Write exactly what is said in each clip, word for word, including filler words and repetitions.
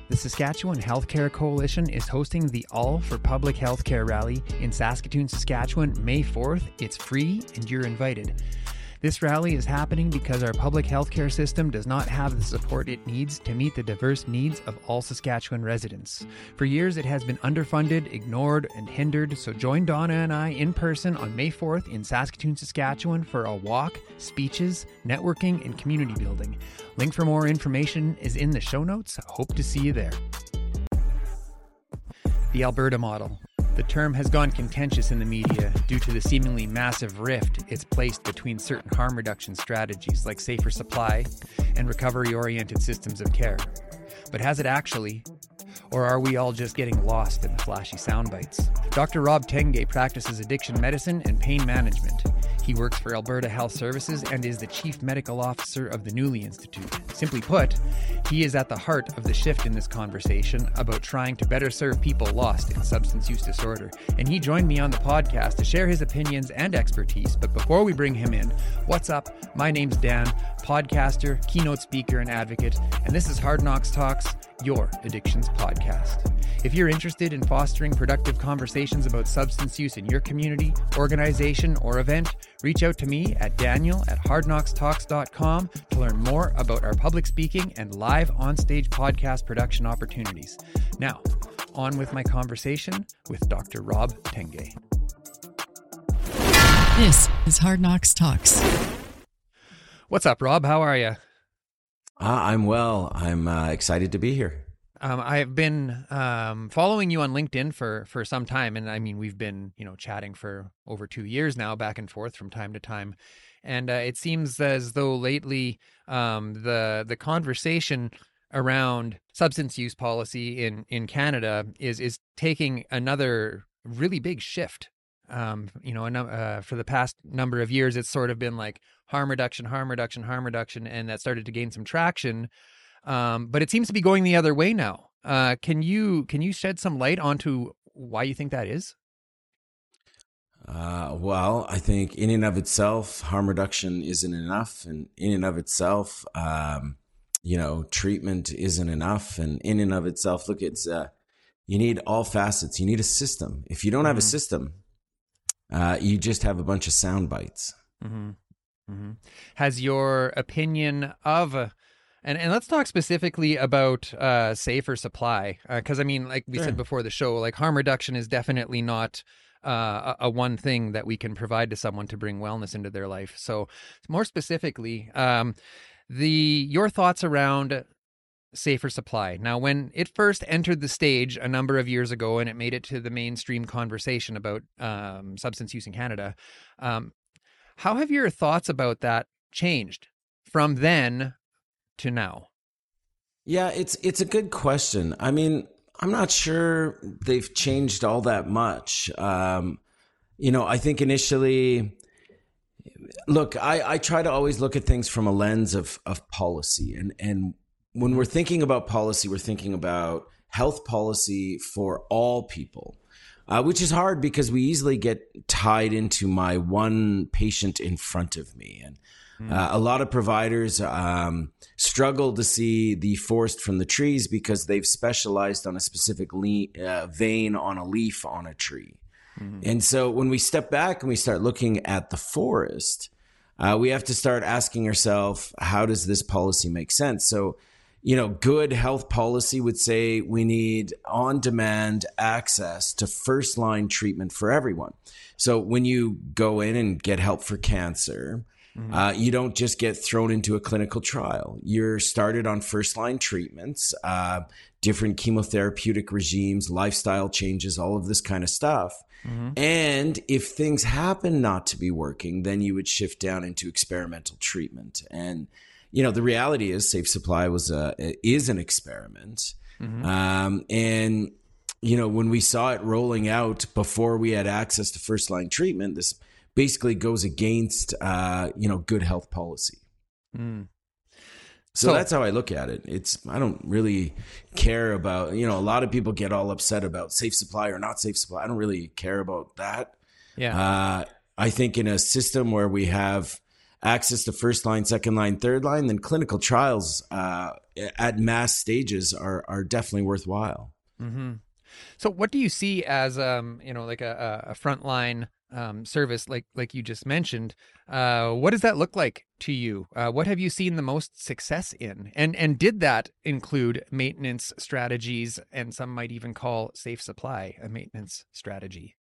The Saskatchewan Healthcare Coalition is hosting the All for Public Healthcare rally in Saskatoon, Saskatchewan, May fourth. It's free and you're invited. This rally is happening because our public healthcare system does not have the support it needs to meet the diverse needs of all Saskatchewan residents. For years, it has been underfunded, ignored, and hindered, so join Donna and I in person on May fourth in Saskatoon, Saskatchewan for a walk, speeches, networking, and community building. Link for more information is in the show notes. Hope to see you there. The Alberta model. The term has gone contentious in the media due to the seemingly massive rift it's placed between certain harm reduction strategies like safer supply and recovery-oriented systems of care. But has it actually? Or are we all just getting lost in the flashy sound bites? Doctor Rob Tenge practices addiction medicine and pain management. He works for Alberta Health Services and is the Chief Medical Officer of the Newly Institute. Simply put, he is at the heart of the shift in this conversation about trying to better serve people lost in substance use disorder. And he joined me on the podcast to share his opinions and expertise. But before we bring him in, what's up? My name's Dan, podcaster, keynote speaker, and advocate, and this is Hard Knocks Talks, your addictions podcast. If you're interested in fostering productive conversations about substance use in your community, organization, or event, reach out to me at daniel at hard knocks talks dot com to learn more about our public speaking and live on-stage podcast production opportunities. Now, on with my conversation with Doctor Rob Tenge. This is Hard Knocks Talks. What's up, Rob? How are you? Uh, I'm well. I'm uh, excited to be here. Um, I've been um, following you on LinkedIn for, for some time, and I mean, we've been, you know, chatting for over two years now, back and forth from time to time, and uh, it seems as though lately um, the the conversation around substance use policy in, in Canada is is taking another really big shift. Um, you know, uh, for the past number of years, it's sort of been like harm reduction, harm reduction, harm reduction, and that started to gain some traction. Um, but it seems to be going the other way now. Uh, can you can you shed some light onto why you think that is? Uh, well, I think in and of itself, harm reduction isn't enough, and in and of itself, um, you know, treatment isn't enough, and in and of itself, look, it's uh, you need all facets. You need a system. If you don't have mm-hmm. a system, uh, you just have a bunch of sound bites. Mm-hmm. Mm-hmm. Has your opinion of uh, And and let's talk specifically about uh, safer supply, because uh, I mean, like we sure. said before the show, like harm reduction is definitely not uh, a, a one thing that we can provide to someone to bring wellness into their life. So more specifically, um, the your thoughts around safer supply. Now, when it first entered the stage a number of years ago, and it made it to the mainstream conversation about um, substance use in Canada, um, how have your thoughts about that changed from then to now? Yeah, it's it's a good question. I mean, I'm not sure they've changed all that much. Um, you know, I think initially, look, I, I try to always look at things from a lens of of policy. And, and when we're thinking about policy, we're thinking about health policy for all people, uh, which is hard because we easily get tied into my one patient in front of me. And Uh, a lot of providers um, struggle to see the forest from the trees because they've specialized on a specific le- uh, vein on a leaf on a tree. Mm-hmm. And so when we step back and we start looking at the forest, uh, we have to start asking ourselves, how does this policy make sense? So, you know, good health policy would say we need on-demand access to first-line treatment for everyone. So when you go in and get help for cancer, Mm-hmm. Uh, you don't just get thrown into a clinical trial. You're started on first-line treatments, uh, different chemotherapeutic regimes, lifestyle changes, all of this kind of stuff. Mm-hmm. And if things happen not to be working, then you would shift down into experimental treatment. And, you know, the reality is Safe Supply was a, is an experiment. Mm-hmm. Um, and, you know, when we saw it rolling out before we had access to first-line treatment, this basically goes against, uh, you know, good health policy. Mm. So, so that's how I look at it. It's, I don't really care about, you know, a lot of people get all upset about safe supply or not safe supply. I don't really care about that. Yeah. Uh, I think in a system where we have access to first line, second line, third line, then clinical trials uh, at mass stages are are definitely worthwhile. Mm-hmm. So what do you see as, um, you know, like a, a frontline um, service like like you just mentioned? Uh, what does that look like to you? Uh, what have you seen the most success in? And and did that include maintenance strategies, and some might even call safe supply a maintenance strategy?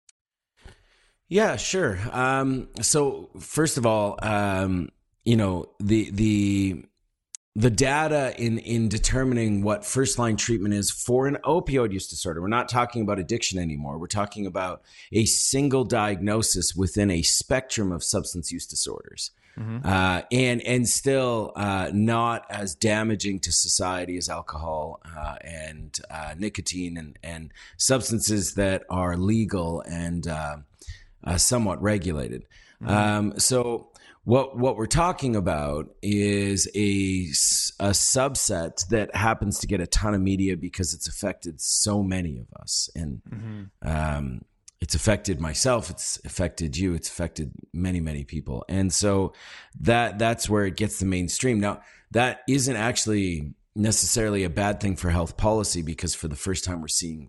Yeah, sure. Um, so first of all, um, you know, the the the data in in determining what first line treatment is for an opioid use disorder. We're not talking about addiction anymore. We're talking about a single diagnosis within a spectrum of substance use disorders. Mm-hmm. Uh, and and still uh, not as damaging to society as alcohol uh, and uh, nicotine and, and substances that are legal and uh, uh, somewhat regulated. Mm-hmm. Um, so what what we're talking about is a, a subset that happens to get a ton of media because it's affected so many of us. And mm-hmm. um it's affected myself. It's affected you. It's affected many, many people. And so that that's where it gets the mainstream. Now, that isn't actually necessarily a bad thing for health policy, because for the first time we're seeing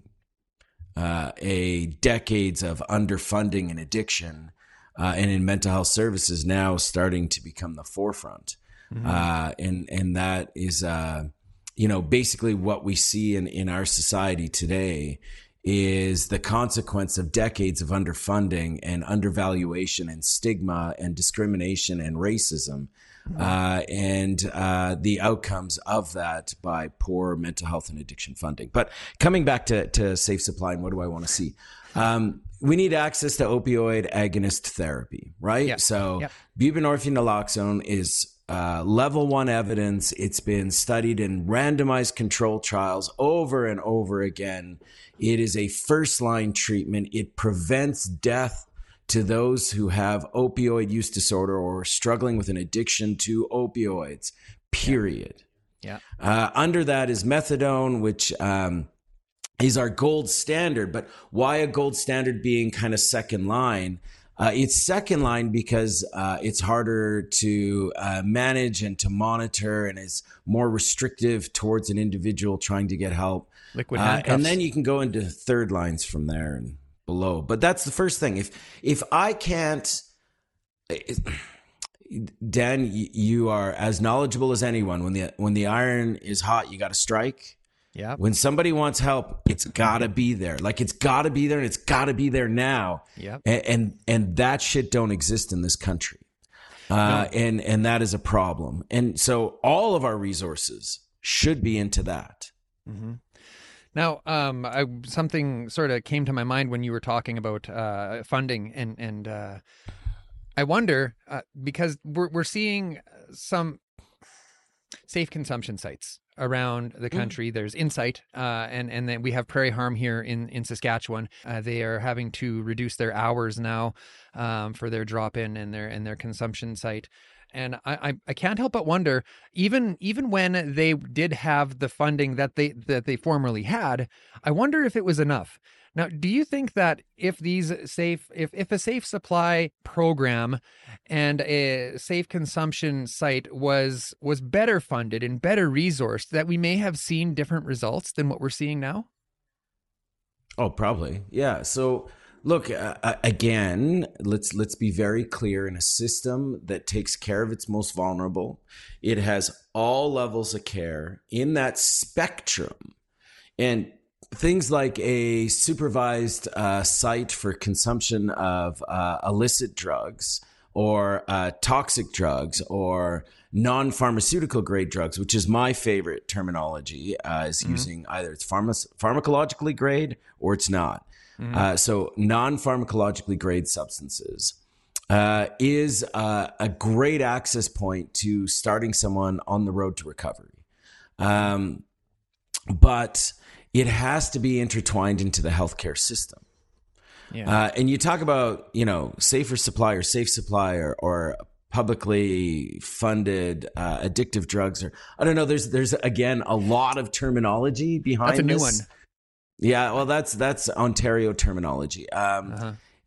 uh, a decades of underfunding and addiction uh, and in mental health services now starting to become the forefront. Mm-hmm. Uh, and, and that is, uh, you know, basically what we see in, in our society today is the consequence of decades of underfunding and undervaluation and stigma and discrimination and racism, mm-hmm. uh, and uh, the outcomes of that by poor mental health and addiction funding. But coming back to, to safe supply and what do I want to see? Um, we need access to opioid agonist therapy, right? Yeah. So yeah. buprenorphine naloxone is Uh, level one evidence. It's been studied in randomized control trials over and over again. It is a first line treatment. It prevents death to those who have opioid use disorder or are struggling with an addiction to opioids, period. Yeah. Uh, under that is methadone, which um, is our gold standard. But why a gold standard being kind of second line? Uh, it's second line because uh, it's harder to uh, manage and to monitor and is more restrictive towards an individual trying to get help. Liquid uh, handcuffs. and then you can go into third lines from there and below. But that's the first thing. If if I can't, Dan, you are as knowledgeable as anyone. When the when the iron is hot, you got to strike. Yeah. When somebody wants help, it's got to be there. Like it's got to be there, and it's got to be there now. Yeah. And, and and that shit don't exist in this country, uh, no. and and that is a problem. And so all of our resources should be into that. Mm-hmm. Now, um, I, something sort of came to my mind when you were talking about uh, funding, and and uh, I wonder uh, because we're we're seeing some safe consumption sites around the country. Mm. There's Insight, uh, and and then we have Prairie Harm here in in Saskatchewan. Uh, they are having to reduce their hours now um, for their drop-in and their and their consumption site. And I, I I can't help but wonder, even even when they did have the funding that they that they formerly had, I wonder if it was enough. Now, do you think that if these safe, if, if a safe supply program and a safe consumption site was was better funded and better resourced, that we may have seen different results than what we're seeing now? Oh, probably. Yeah. So look, uh, again, let's let's be very clear. In a system that takes care of its most vulnerable, it has all levels of care in that spectrum. And things like a supervised uh, site for consumption of uh, illicit drugs or uh, toxic drugs or non-pharmaceutical grade drugs, which is my favorite terminology, uh, is mm-hmm. using either it's pharma- pharmacologically grade or it's not. Mm-hmm. Uh, so non-pharmacologically grade substances uh, is uh, a great access point to starting someone on the road to recovery. Um, but it has to be intertwined into the healthcare system. Yeah. Uh, and you talk about, you know, safer supply or safe supply or, or publicly funded uh, addictive drugs, or I don't know. There's there's again a lot of terminology behind. That's a new this. one. Yeah, well, that's that's Ontario terminology. Um, uh-huh.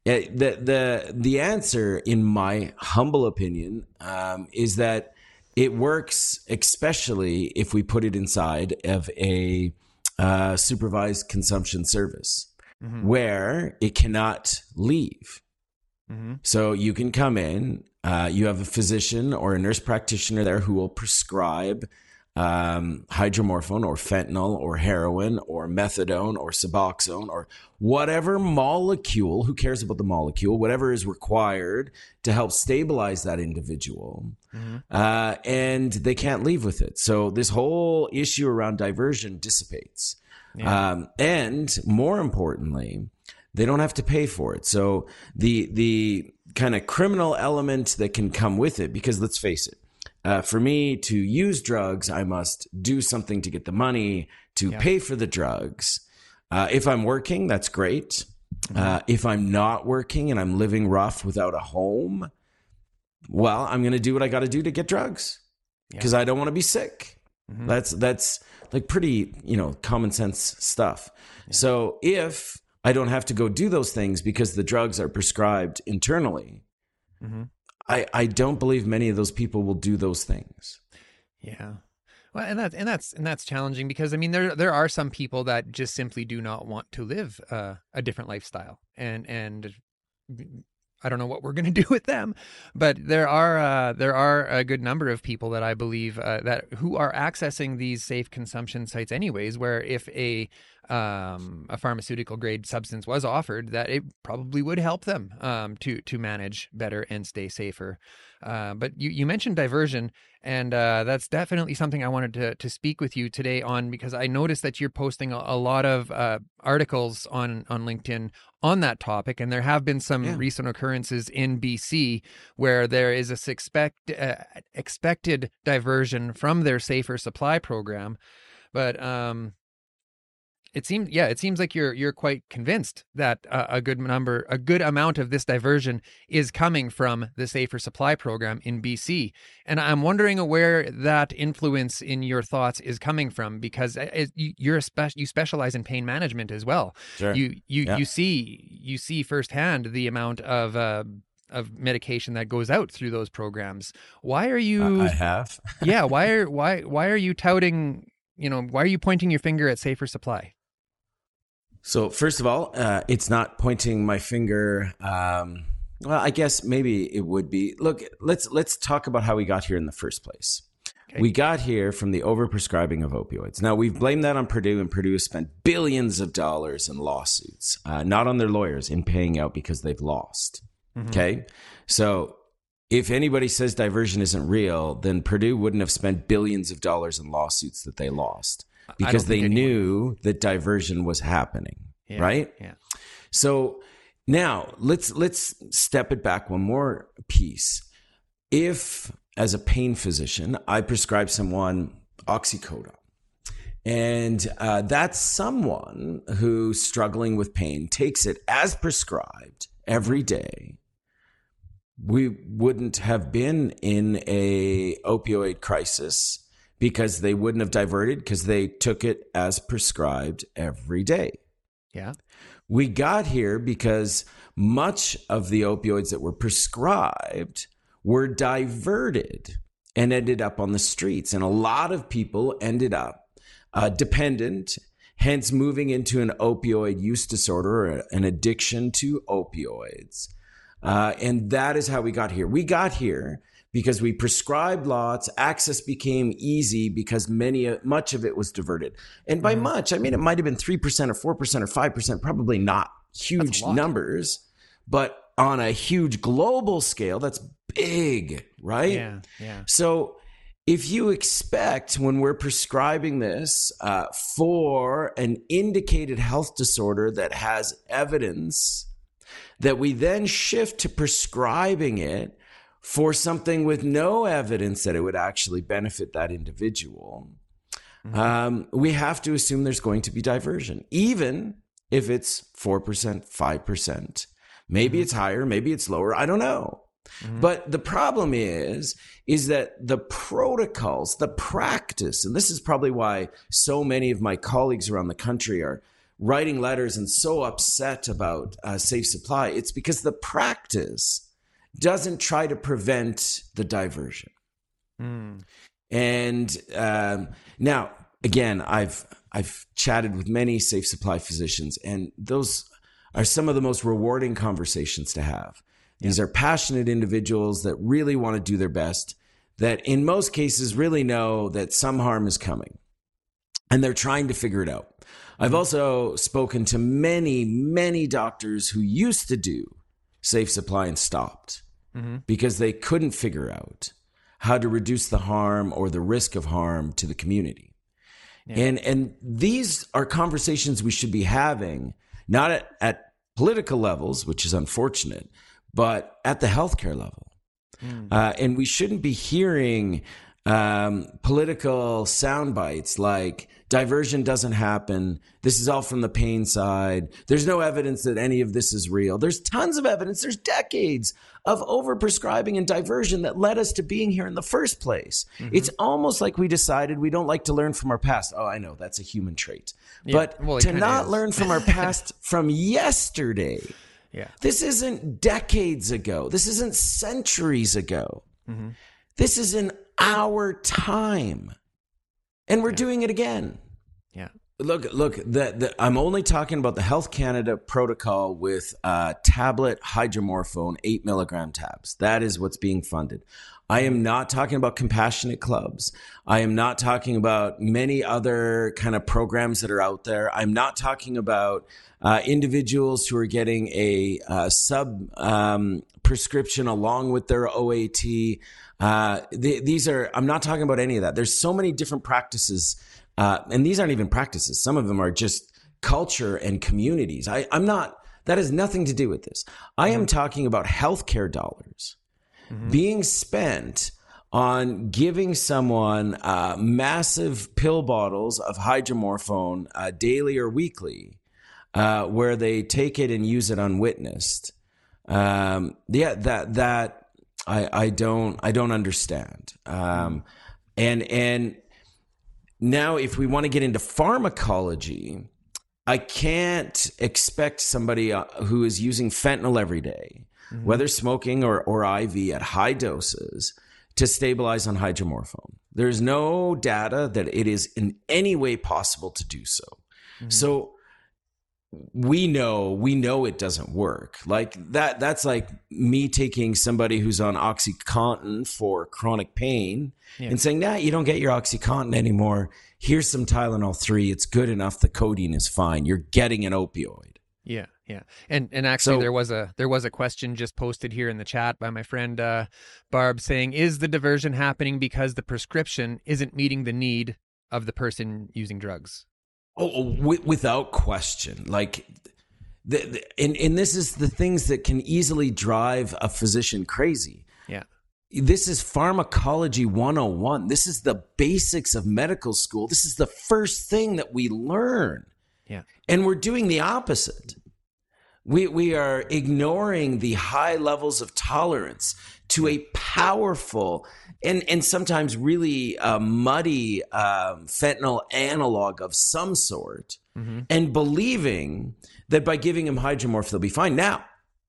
Yeah, the the the answer, in my humble opinion, um, is that it works, especially if we put it inside of a uh, supervised consumption service, mm-hmm. where it cannot leave. Mm-hmm. So you can come in, uh, you have a physician or a nurse practitioner there who will prescribe um, hydromorphone or fentanyl or heroin or methadone or Suboxone or whatever molecule, who cares about the molecule, whatever is required to help stabilize that individual. Mm-hmm. Uh, and they can't leave with it. So this whole issue around diversion dissipates. Yeah. Um, and more importantly, they don't have to pay for it. So the the kind of criminal element that can come with it, because let's face it, uh, for me to use drugs, I must do something to get the money to yeah. pay for the drugs. Uh, if I'm working, that's great. Mm-hmm. Uh, if I'm not working and I'm living rough without a home, well, I'm going to do what I got to do to get drugs because yeah. I don't want to be sick. Mm-hmm. That's that's like pretty, you know, common sense stuff. Yeah. So if I don't have to go do those things because the drugs are prescribed internally, mm-hmm. I, I don't believe many of those people will do those things. Yeah. Well, and that's, and that's, and that's challenging because, I mean, there, there are some people that just simply do not want to live uh, a different lifestyle, and, and I don't know what we're going to do with them, but there are, uh, there are a good number of people that I believe uh, that who are accessing these safe consumption sites anyways, where if a, um, a pharmaceutical grade substance was offered, that it probably would help them um, to, to manage better and stay safer. Uh, but you, you mentioned diversion, and uh, that's definitely something I wanted to, to speak with you today on, because I noticed that you're posting a, a lot of uh, articles on, on LinkedIn on that topic. And there have been some yeah. recent occurrences in B C where there is a expect, uh, expected diversion from their safer supply program. But um, it seems, yeah, it seems like you're you're quite convinced that uh, a good number, a good amount of this diversion is coming from the safer supply program in B C. And I'm wondering where that influence in your thoughts is coming from, because it, you're a spe- you specialize in pain management as well. Sure. You you yeah. you see you see firsthand the amount of uh, of medication that goes out through those programs. Why are you? Uh, I have. yeah. Why are why why are you touting? You know, why are you pointing your finger at safer supply? So first of all, uh, it's not pointing my finger. Um, well, I guess maybe it would be. Look, let's let's talk about how we got here in the first place. Okay. We got here from the overprescribing of opioids. Now, we've blamed that on Purdue, and Purdue has spent billions of dollars in lawsuits, uh, not on their lawyers, in paying out because they've lost. Mm-hmm. Okay, so if anybody says diversion isn't real, then Purdue wouldn't have spent billions of dollars in lawsuits that they lost, because they anyone. knew that diversion was happening, yeah, right? Yeah. So now let's let's step it back one more piece. If, as a pain physician, I prescribe someone oxycodone, and uh, that's someone who's struggling with pain, takes it as prescribed every day, we wouldn't have been in a opioid crisis, because they wouldn't have diverted, because they took it as prescribed every day. Yeah. We got here because much of the opioids that were prescribed were diverted and ended up on the streets. And a lot of people ended up uh, dependent, hence moving into an opioid use disorder or an addiction to opioids. Uh, and that is how we got here. We got here because we prescribed lots, access became easy because many, much of it was diverted. And by mm-hmm. much, I mean, it might have been three percent or four percent or five percent, probably not huge numbers, but on a huge global scale, that's big, right? Yeah, yeah. So if you expect, when we're prescribing this uh, for an indicated health disorder that has evidence, that we then shift to prescribing it for something with no evidence that it would actually benefit that individual, mm-hmm. um, we have to assume there's going to be diversion, even if it's four percent, five percent. Maybe mm-hmm. it's higher, maybe it's lower, I don't know. Mm-hmm. But the problem is, is that the protocols, the practice, and this is probably why so many of my colleagues around the country are writing letters and so upset about uh, safe supply, it's because the practice doesn't try to prevent the diversion. Mm. And um, now, again, I've I've chatted with many safe supply physicians, and those are some of the most rewarding conversations to have. These yeah. are passionate individuals that really want to do their best, that in most cases really know that some harm is coming, and they're trying to figure it out. I've also spoken to many, many doctors who used to do safe supply and stopped mm-hmm. because they couldn't figure out how to reduce the harm or the risk of harm to the community. Yeah. And and these are conversations we should be having, not at, at political levels, which is unfortunate, but at the healthcare level. Mm. Uh, and we shouldn't be hearing um, political sound bites like diversion doesn't happen. This is all from the pain side. There's no evidence that any of this is real. There's tons of evidence. There's decades of overprescribing and diversion that led us to being here in the first place. Mm-hmm. It's almost like we decided we don't like to learn from our past. Oh, I know, that's a human trait. Yeah, but well, to not is. learn from our past from yesterday. Yeah. This isn't decades ago. This isn't centuries ago. Mm-hmm. This is in our time. And we're yeah. doing it again. Yeah. Look, look, the, the, I'm only talking about the Health Canada protocol with uh, tablet hydromorphone, eight milligram tabs. That is what's being funded. I am not talking about compassionate clubs. I am not talking about many other kind of programs that are out there. I'm not talking about uh, individuals who are getting a uh, sub um, prescription along with their O A T. Uh, th- these are, I'm not talking about any of that. There's so many different practices. Uh, and these aren't even practices. Some of them are just culture and communities. I, I'm not, that has nothing to do with this. I am talking about healthcare dollars mm-hmm. being spent on giving someone uh, massive pill bottles of hydromorphone uh, daily or weekly, uh, where they take it and use it unwitnessed. Um, yeah, that, that, I, I don't, I don't understand. Um, and, and, Now, if we want to get into pharmacology, I can't expect somebody uh, who is using fentanyl every day, mm-hmm. whether smoking or, or I V at high doses, to stabilize on hydromorphone. There's no data that it is in any way possible to do so. Mm-hmm. So we know, we know it doesn't work. Like that, that's like me taking somebody who's on OxyContin for chronic pain yeah. and saying, nah, you don't get your OxyContin anymore. Here's some Tylenol three. It's good enough. The codeine is fine. You're getting an opioid. Yeah. Yeah. And, and actually so, there was a, there was a question just posted here in the chat by my friend, uh, Barb, saying, is the diversion happening because the prescription isn't meeting the need of the person using drugs? Oh, w- without question. Like, the, the, and, and this is the things that can easily drive a physician crazy. Yeah. This is pharmacology one oh one. This is the basics of medical school. This is the first thing that we learn. Yeah. And we're doing the opposite. We, we are ignoring the high levels of tolerance to a powerful and, and sometimes really uh, muddy um, fentanyl analog of some sort, mm-hmm. and believing that by giving them hydromorph, they'll be fine. Now,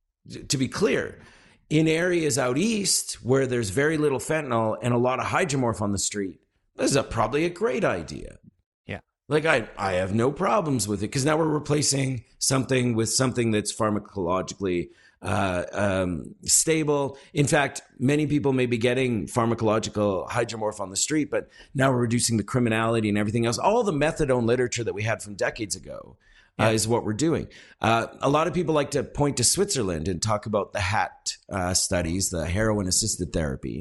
to be clear, in areas out east where there's very little fentanyl and a lot of hydromorph on the street, this is a, probably a great idea. Yeah. Like I, I have no problems with it because now we're replacing something with something that's pharmacologically uh, um, stable. In fact, many people may be getting pharmacological hydromorph on the street, but now we're reducing the criminality and everything else. All the methadone literature that we had from decades ago uh, yeah. is what we're doing. Uh, a lot of people like to point to Switzerland and talk about the H A T uh, studies, the heroin-assisted therapy.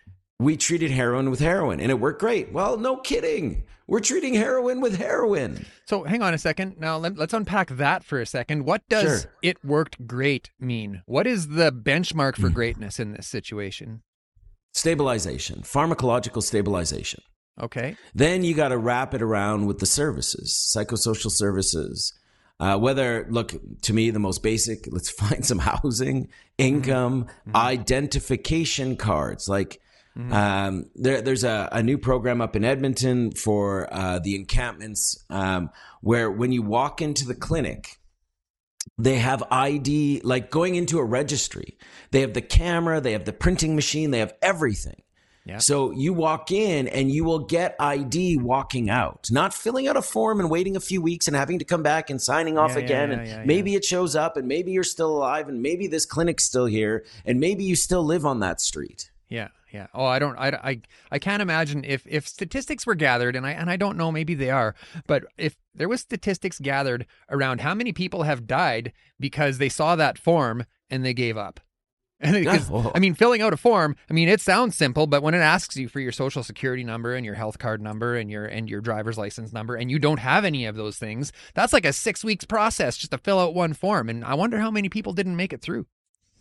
We treated heroin with heroin and it worked great. Well, no kidding. We're treating heroin with heroin. So hang on a second. Now let, let's unpack that for a second. What does sure. it worked great mean? What is the benchmark for greatness in this situation? Stabilization, pharmacological stabilization. Okay. Then you got to wrap it around with the services, psychosocial services. Uh, whether, look, to me, the most basic, let's find some housing, income, mm-hmm. identification cards. Like, Mm-hmm. Um, there, there's a, a new program up in Edmonton for uh, the encampments um, where when you walk into the clinic, they have I D, like going into a registry. They have the camera, they have the printing machine, they have everything. Yep. So you walk in and you will get I D walking out, not filling out a form and waiting a few weeks and having to come back and signing off yeah, again. Yeah, yeah, and yeah, maybe yeah. it shows up and maybe you're still alive and maybe this clinic's still here and maybe you still live on that street. Yeah. Yeah. Oh, I don't, I, I, I can't imagine if, if statistics were gathered, and I, and I don't know, maybe they are, but if there was statistics gathered around how many people have died because they saw that form and they gave up. And because, oh. I mean, filling out a form, I mean, it sounds simple, but when it asks you for your social security number and your health card number and your, and your driver's license number, and you don't have any of those things, that's like a six weeks process just to fill out one form. And I wonder how many people didn't make it through.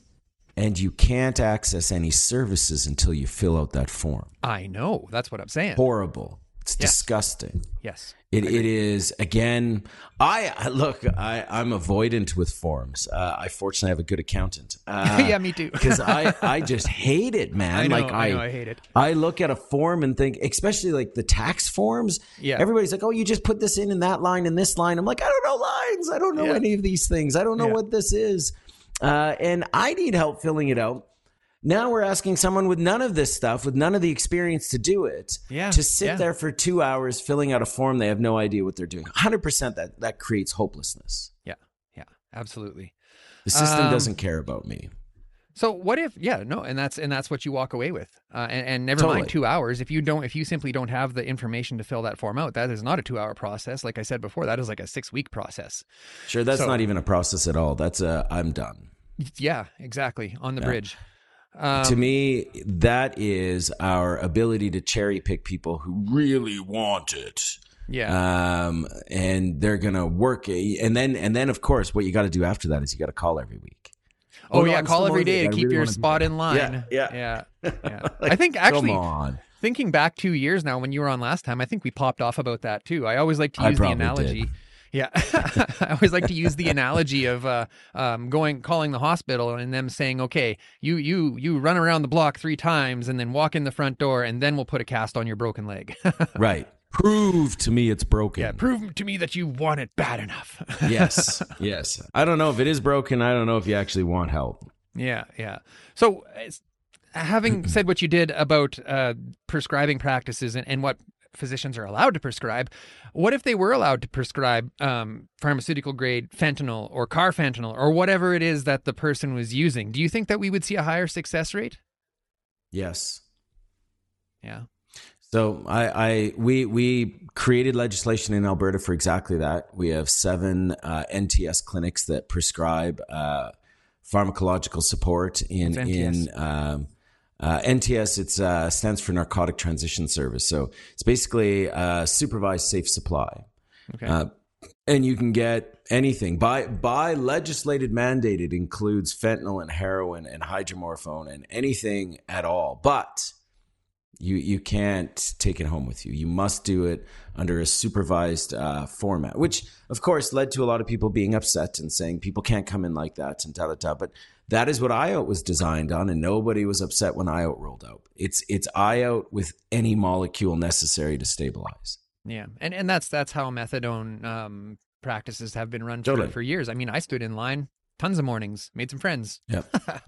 And you can't access any services until you fill out that form. I know. That's what I'm saying. Horrible. It's yes. disgusting. Yes. It it is, again, I, I look, I, I'm avoidant with forms. Uh, I fortunately have a good accountant. Uh, yeah, me too. Because I, I just hate it, man. I know, like I, I, know, I hate it. I look at a form and think, especially like the tax forms. Yeah. Everybody's like, oh, you just put this in in that line and this line. I'm like, I don't know lines. I don't know yeah. any of these things. I don't know yeah. what this is. Uh, and I need help filling it out. Now we're asking someone with none of this stuff, with none of the experience to do it, yeah, to sit yeah. there for two hours filling out a form. They have no idea what they're doing. one hundred percent that, that creates hopelessness. Yeah, yeah, absolutely. The system um, doesn't care about me. So what if, yeah, no, and that's and that's what you walk away with, uh, and, and never Totally. mind two hours. If you don't, if you simply don't have the information to fill that form out, that is not a two-hour process. Like I said before, that is like a six-week process. Sure, that's so, not even a process at all. That's a I'm done. Yeah, exactly, on the Yeah. bridge. Um, to me, that is our ability to cherry pick people who really want it. Yeah. Um, and they're gonna work, and then and then of course, what you got to do after that is you got to call every week. Oh, Oh, no, yeah, I'm call still every day motivated. to I keep really your wanna do spot that. in line. Yeah, yeah, yeah. yeah. Like, I think actually, come on. thinking back two years now, when you were on last time, I think we popped off about that too. I always like to I use the probably analogy. did. Yeah, I always like to use the analogy of uh, um, going, calling the hospital, and them saying, "Okay, you you you run around the block three times, and then walk in the front door, and then we'll put a cast on your broken leg." Right. Prove to me it's broken. Yeah, prove to me that you want it bad enough. Yes. Yes. I don't know if it is broken. I don't know if you actually want help. Yeah, yeah. So, it's, having said what you did about uh, prescribing practices and, and what physicians are allowed to prescribe, what if they were allowed to prescribe um, pharmaceutical grade fentanyl or carfentanil or whatever it is that the person was using? Do you think that we would see a higher success rate? Yes. Yeah. So I, I we we created legislation in Alberta for exactly that. We have seven uh, N T S clinics that prescribe uh, pharmacological support in What's N T S? in um, uh, N T S. It's uh, stands for Narcotic Transition Service. So it's basically uh, supervised safe supply. Okay. Uh, and you can get anything by by legislated mandated includes fentanyl and heroin and hydromorphone and anything at all, but you you can't take it home with you. You must do it under a supervised uh, format, which of course led to a lot of people being upset and saying people can't come in like that and da da da. But that is what I O T was designed on, and nobody was upset when I O T rolled out. It's it's I O T with any molecule necessary to stabilize. Yeah, and and that's that's how methadone um, practices have been run Totally. for, for years. I mean, I stood in line tons of mornings, made some friends. Yep.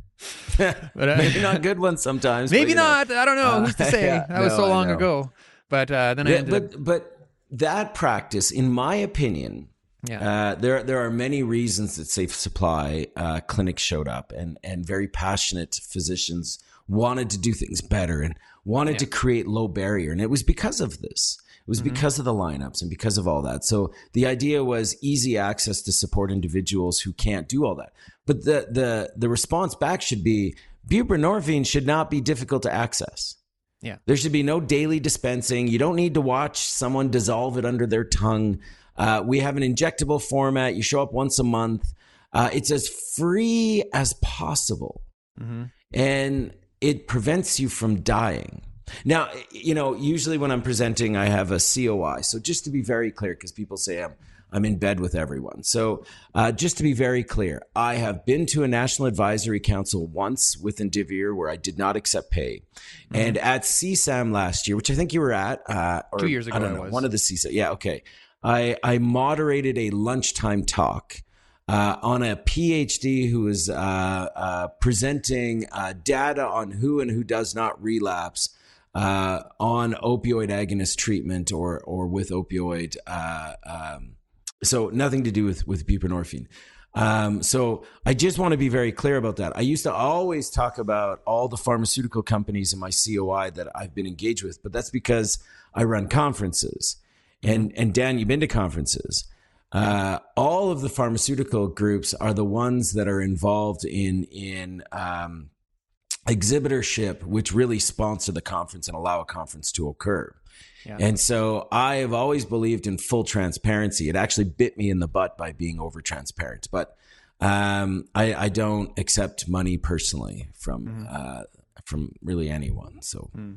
But, uh, Maybe not good ones sometimes. Maybe but, you know. not. I don't know. Uh, Who's to say? yeah, that was no, so I long know. ago. But uh, then I Yeah, ended but up. but that practice, in my opinion, Yeah. uh, there there are many reasons that Safe Supply uh, clinics showed up, and and very passionate physicians wanted to do things better and wanted Yeah. to create low barrier, and it was because of this. It was Mm-hmm. because of the lineups and because of all that. So the idea was easy access to support individuals who can't do all that. But the the the response back should be buprenorphine should not be difficult to access. Yeah. There should be no daily dispensing. You don't need to watch someone dissolve it under their tongue. Uh, we have an injectable format. You show up once a month. Uh, it's as free as possible. Mm-hmm. And it prevents you from dying. Now, you know, usually when I'm presenting, I have a C O I. So just to be very clear, because people say I'm I'm in bed with everyone. So uh, just to be very clear, I have been to a National Advisory Council once with Indivior where I did not accept pay. Mm-hmm. And at C SAM last year, which I think you were at. Uh, or, Two years ago I don't I know, was. one of the C SAM. Yeah, okay. I, I moderated a lunchtime talk uh, on a PhD who was uh, uh, presenting uh, data on who and who does not relapse uh, on opioid agonist treatment or or with opioid uh um So nothing to do with, with buprenorphine. Um, so I just want to be very clear about that. I used to always talk about all the pharmaceutical companies in my C O I that I've been engaged with, but that's because I run conferences. And, and Dan, you've been to conferences. Uh, all of the pharmaceutical groups are the ones that are involved in, in um, exhibitorship, which really sponsor the conference and allow a conference to occur. Yeah. And so I have always believed in full transparency. It actually bit me in the butt by being over transparent, but um, I, I don't accept money personally from mm-hmm. uh, from really anyone. So, mm.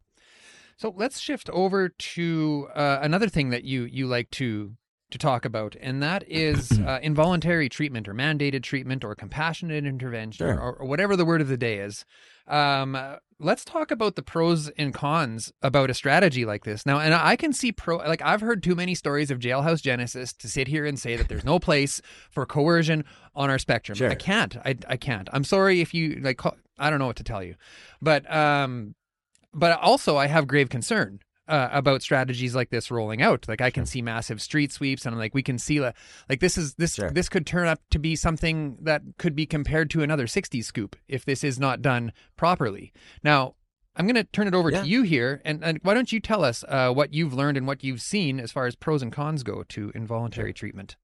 so let's shift over to uh, another thing that you you like to to talk about, and that is uh, involuntary treatment or mandated treatment or compassionate intervention sure. or, or whatever the word of the day is. Um, uh, let's talk about the pros and cons about a strategy like this. Now, and I can see pro, like I've heard too many stories of Jailhouse Genesis to sit here and say that there's no place for coercion on our spectrum. Sure. I can't, I, I can't. I'm sorry if you like, I don't know what to tell you, but, um, but also I have grave concern Uh, about strategies like this rolling out. Like I can sure. see massive street sweeps, and like we can see like, like this is this sure. this could turn up to be something that could be compared to another sixties scoop if this is not done properly. Now, I'm going to turn it over yeah. to you here, and, and why don't you tell us uh, what you've learned and what you've seen as far as pros and cons go to involuntary sure. treatment.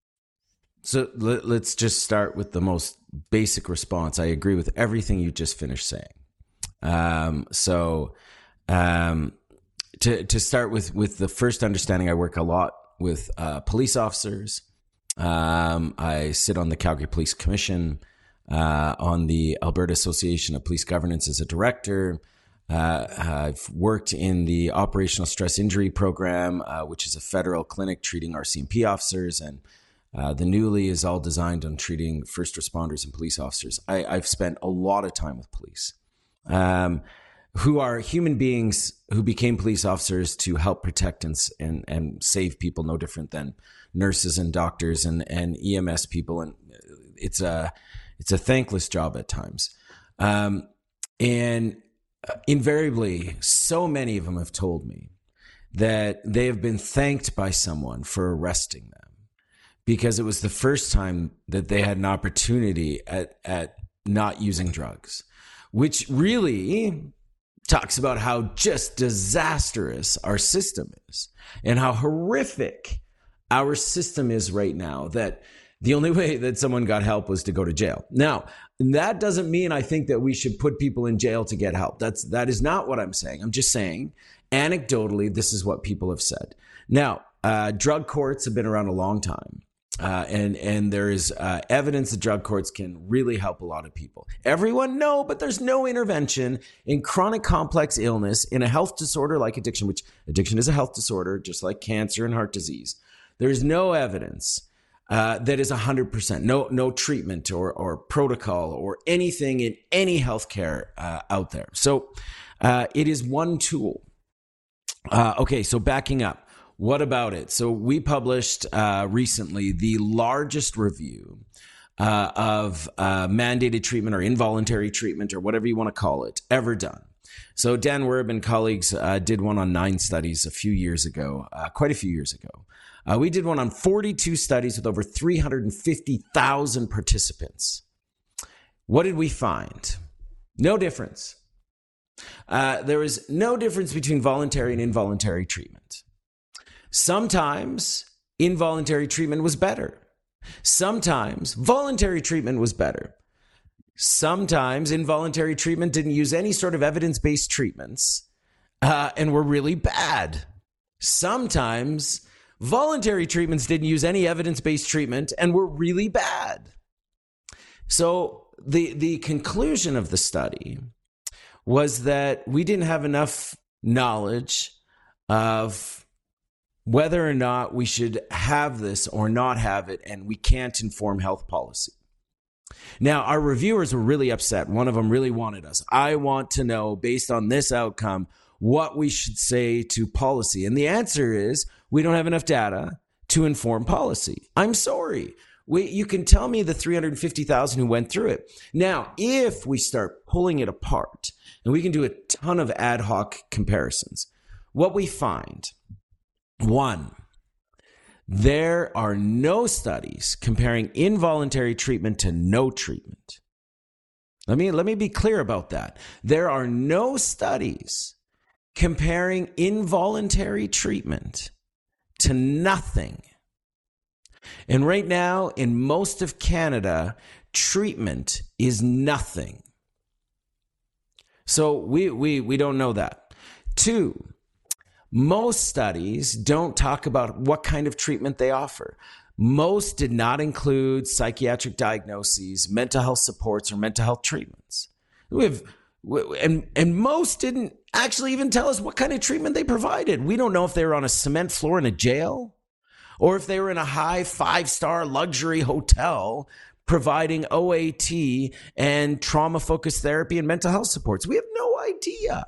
So let, let's just start with the most basic response. I agree with everything you just finished saying. Um, so. Um, To to start with, with the first understanding, I work a lot with uh, police officers. Um, I sit on the Calgary Police Commission, uh, on the Alberta Association of Police Governance as a director. Uh, I've worked in the Operational Stress Injury Program, uh, which is a federal clinic treating R C M P officers, and uh, the Newly is all designed on treating first responders and police officers. I, I've spent a lot of time with police. Um, who are human beings who became police officers to help protect and and, and save people, no different than nurses and doctors and, and E M S people. And it's a, it's a thankless job at times. Um, and invariably, so many of them have told me that they have been thanked by someone for arresting them because it was the first time that they had an opportunity at, at not using drugs, which really talks about how just disastrous our system is and how horrific our system is right now, that the only way that someone got help was to go to jail. Now, that doesn't mean I think that we should put people in jail to get help. That's, that is not what I'm saying. I'm just saying, anecdotally, this is what people have said. Now, uh, drug courts have been around a long time. Uh, and and there is uh, evidence that drug courts can really help a lot of people. Everyone, no, but there's no intervention in chronic complex illness in a health disorder like addiction, which addiction is a health disorder, just like cancer and heart disease. There's no evidence uh, that is one hundred percent, no no treatment or, or protocol or anything in any healthcare uh, out there. So uh, it is one tool. Uh, okay, so backing up. What about it? So we published uh, recently the largest review uh, of uh, mandated treatment or involuntary treatment or whatever you want to call it ever done. So Dan Werb and colleagues uh, did one on nine studies a few years ago, uh, quite a few years ago. Uh, we did one on forty-two studies with over three hundred fifty thousand participants. What did we find? No difference. Uh, there is no difference between voluntary and involuntary treatment. Sometimes involuntary treatment was better. Sometimes voluntary treatment was better. Sometimes involuntary treatment didn't use any sort of evidence-based treatments uh, and were really bad. Sometimes voluntary treatments didn't use any evidence-based treatment and were really bad. So the, the conclusion of the study was that we didn't have enough knowledge of whether or not we should have this or not have it, and we can't inform health policy. Now, our reviewers were really upset. One of them really wanted us. I want to know, based on this outcome, what we should say to policy. And the answer is, we don't have enough data to inform policy. I'm sorry. We, you can tell me the three hundred fifty thousand who went through it. Now, if we start pulling it apart, and we can do a ton of ad hoc comparisons, what we find, one, there are no studies comparing involuntary treatment to no treatment. Let me, let me be clear about that. There are no studies comparing involuntary treatment to nothing. And right now, in most of Canada, treatment is nothing. So we, we, we don't know that. Two, most studies don't talk about what kind of treatment they offer. Most did not include psychiatric diagnoses, mental health supports, or mental health treatments. We have, and, and most didn't actually even tell us what kind of treatment they provided. We don't know if they were on a cement floor in a jail, or if they were in a high five-star luxury hotel providing O A T and trauma-focused therapy and mental health supports. We have no idea.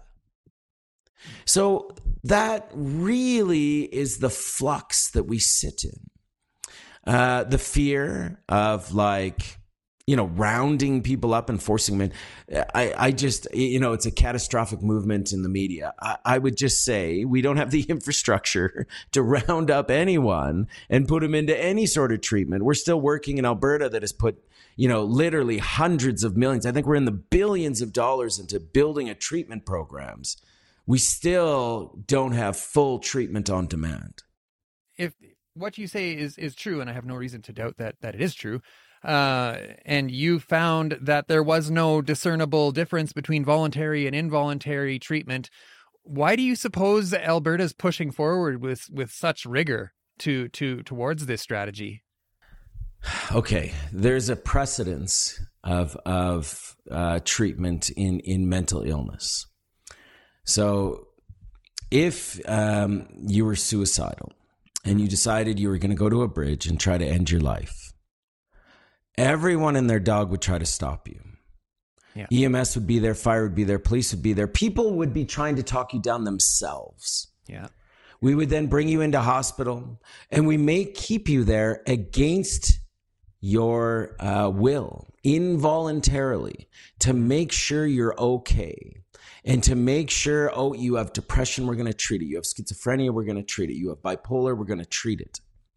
So that really is the flux that we sit in. Uh, the fear of, like, you know, rounding people up and forcing them in. I, I just, you know, it's a catastrophic movement in the media. I, I would just say we don't have the infrastructure to round up anyone and put them into any sort of treatment. We're still working in Alberta that has put, you know, literally hundreds of millions. I think we're in the billions of dollars into building a treatment programs. We still don't have full treatment on demand. If what you say is, is true, and I have no reason to doubt that, that it is true, Uh, and you found that there was no discernible difference between voluntary and involuntary treatment, why do you suppose Alberta's pushing forward with, with such rigor to, to towards this strategy? Okay, there's a precedence of of uh, treatment in, in mental illness. So if um, you were suicidal and you decided you were going to go to a bridge and try to end your life, everyone and their dog would try to stop you. Yeah. E M S would be there, fire would be there, police would be there. People would be trying to talk you down themselves. Yeah. We would then bring you into hospital, and we may keep you there against your uh, will, involuntarily, to make sure you're okay. And to make sure, oh, you have depression, we're going to treat it. You have schizophrenia, we're going to treat it. You have bipolar, we're going to treat it.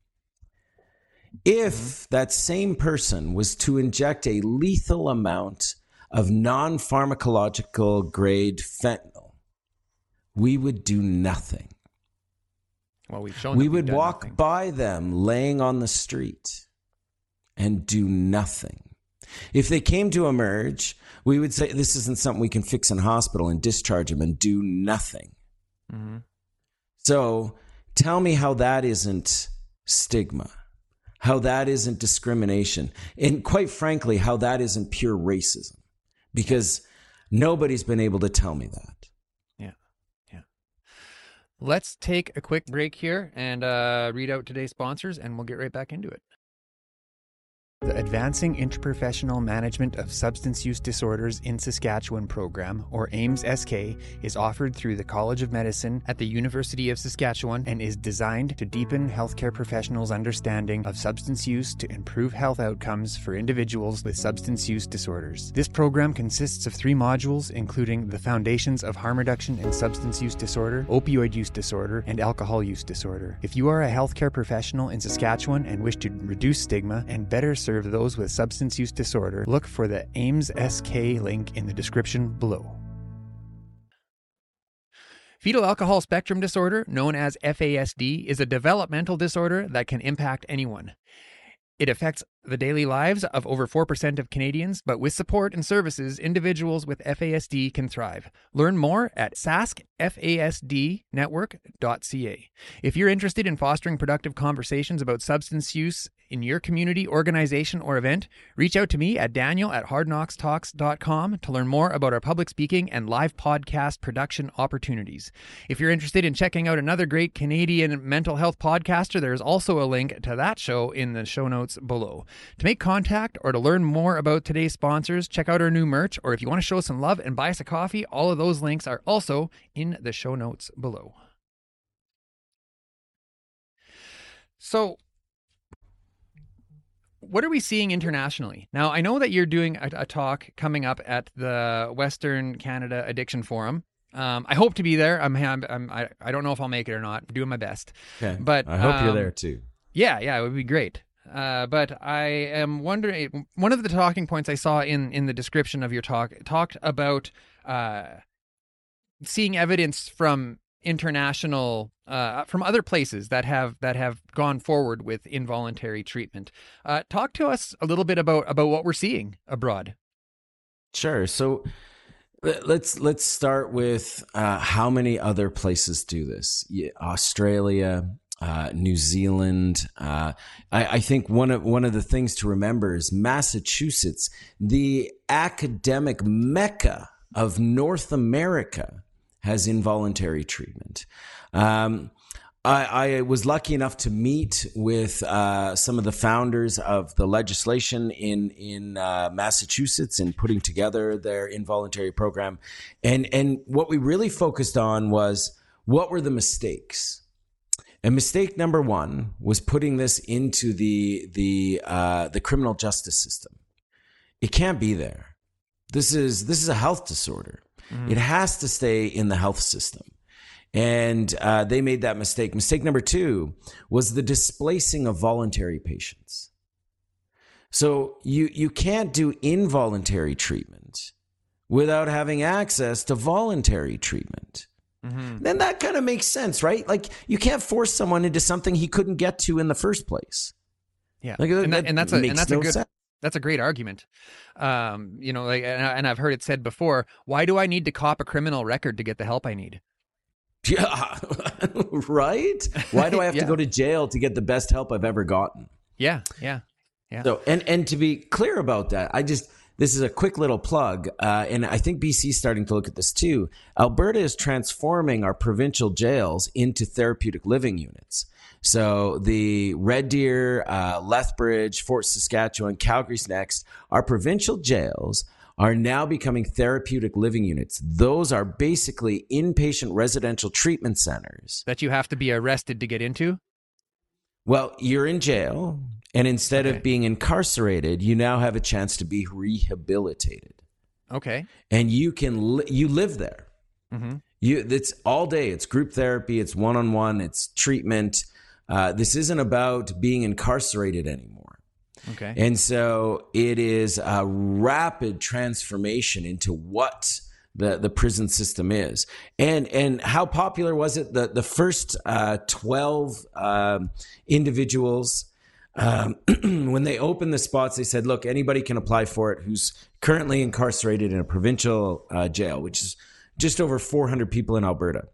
If mm-hmm. that same person was to inject a lethal amount of non-pharmacological grade fentanyl, we would do nothing. Well, we've shown we would walk nothing. by them laying on the street and do nothing. If they came to emerge, we would say, this isn't something we can fix in hospital, and discharge them and do nothing. Mm-hmm. So tell me how that isn't stigma, how that isn't discrimination, and quite frankly, how that isn't pure racism, because nobody's been able to tell me that. Yeah, yeah. Let's take a quick break here and uh, read out today's sponsors, and we'll get right back into it. The Advancing Interprofessional Management of Substance Use Disorders in Saskatchewan program, or AIMS S K, is offered through the College of Medicine at the University of Saskatchewan and is designed to deepen healthcare professionals' understanding of substance use to improve health outcomes for individuals with substance use disorders. This program consists of three modules, including the foundations of harm reduction in substance use disorder, opioid use disorder, and alcohol use disorder. If you are a healthcare professional in Saskatchewan and wish to reduce stigma and better serve those with substance use disorder, look for the AIMS S K link in the description below. Fetal alcohol spectrum disorder, known as F A S D, is a developmental disorder that can impact anyone. It affects the daily lives of over four percent of Canadians, but with support and services, individuals with F A S D can thrive. Learn more at sask f a s d network dot c a. If you're interested in fostering productive conversations about substance use in your community, organization, or event, reach out to me at daniel at hard knocks talks dot com to learn more about our public speaking and live podcast production opportunities. If you're interested in checking out another great Canadian mental health podcaster, there's also a link to that show in the show notes below. To make contact or to learn more about today's sponsors, check out our new merch, or if you want to show some love and buy us a coffee, all of those links are also in the show notes below. So, what are we seeing internationally? Now, I know that you're doing a, a talk coming up at the Western Canada Addiction Forum. Um, I hope to be there. I'm, I'm, I'm I, I don't know if I'll make it or not. I'm doing my best. Okay. But I hope um, you're there too. Yeah, yeah, it would be great. Uh, but I am wondering, one of the talking points I saw in, in the description of your talk talked about uh, seeing evidence from international, uh, from other places that have that have gone forward with involuntary treatment. Uh, talk to us a little bit about about what we're seeing abroad. Sure. So let's let's start with uh, how many other places do this. Yeah, Australia, uh, New Zealand. Uh, I, I think one of one of the things to remember is Massachusetts, the academic mecca of North America, has involuntary treatment. Um, I, I was lucky enough to meet with uh, some of the founders of the legislation in in uh, Massachusetts in putting together their involuntary program, and and what we really focused on was what were the mistakes. And mistake number one was putting this into the the uh, the criminal justice system. It can't be there. This is this is a health disorder. Mm. It has to stay in the health system. And uh, they made that mistake. Mistake number two was the displacing of voluntary patients. So you you can't do involuntary treatment without having access to voluntary treatment. Mm-hmm. Then that kind of makes sense, right? Like you can't force someone into something he couldn't get to in the first place. Yeah, like, and, that, that and that's a and that's no a good. Sense. That's a great argument. Um, you know, like, and, I, and I've heard it said before, why do I need to cop a criminal record to get the help I need? Yeah, right? Why do I have yeah. to go to jail to get the best help I've ever gotten? Yeah, yeah, yeah. So, and, and to be clear about that, I just, this is a quick little plug, uh, and I think B C is starting to look at this too. Alberta is transforming our provincial jails into therapeutic living units. So the Red Deer, uh, Lethbridge, Fort Saskatchewan, Calgary's next, our provincial jails are now becoming therapeutic living units. Those are basically inpatient residential treatment centers. That you have to be arrested to get into? Well, you're in jail, and instead okay. of being incarcerated, you now have a chance to be rehabilitated. Okay. And you can li- you live there. Mm-hmm. You it's all day. It's group therapy. It's one-on-one. It's treatment. Uh, this isn't about being incarcerated anymore. Okay. And so it is a rapid transformation into what the, the prison system is. And and how popular was it? The, the first uh, twelve um, individuals, um, when they opened the spots, they said, look, anybody can apply for it who's currently incarcerated in a provincial uh, jail, which is just over four hundred people in Alberta.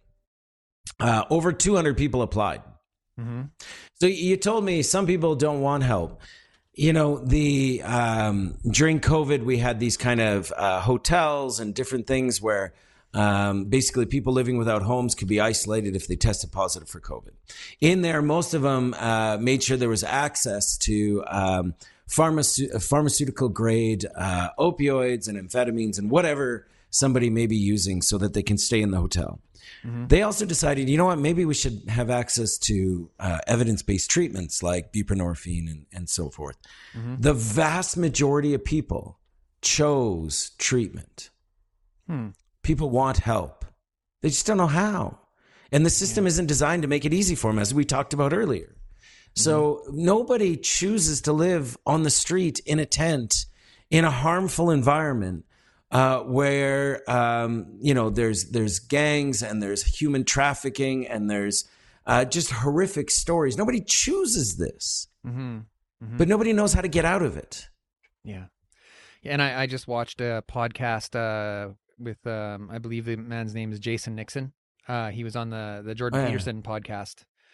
Uh, over two hundred people applied. Mm-hmm. So you told me some people don't want help. You know, the um, during COVID, we had these kind of uh, hotels and different things where um, basically people living without homes could be isolated if they tested positive for COVID. In there, most of them uh, made sure there was access to um, pharmace- pharmaceutical grade uh, opioids and amphetamines and whatever somebody may be using so that they can stay in the hotel. Mm-hmm. They also decided, you know what, maybe we should have access to uh, evidence-based treatments like buprenorphine and, and so forth. Mm-hmm. The vast majority of people chose treatment. Hmm. People want help. They just don't know how. And the system yeah. isn't designed to make it easy for them, as we talked about earlier. So mm-hmm. nobody chooses to live on the street in a tent in a harmful environment Uh, where, um, you know, there's there's gangs and there's human trafficking and there's uh, just horrific stories. Nobody chooses this, mm-hmm. Mm-hmm. but nobody knows how to get out of it. Yeah. yeah and I, I just watched a podcast uh, with, um, I believe the man's name is Jason Nixon. Uh, he was on the, the Jordan oh, yeah. Peterson podcast.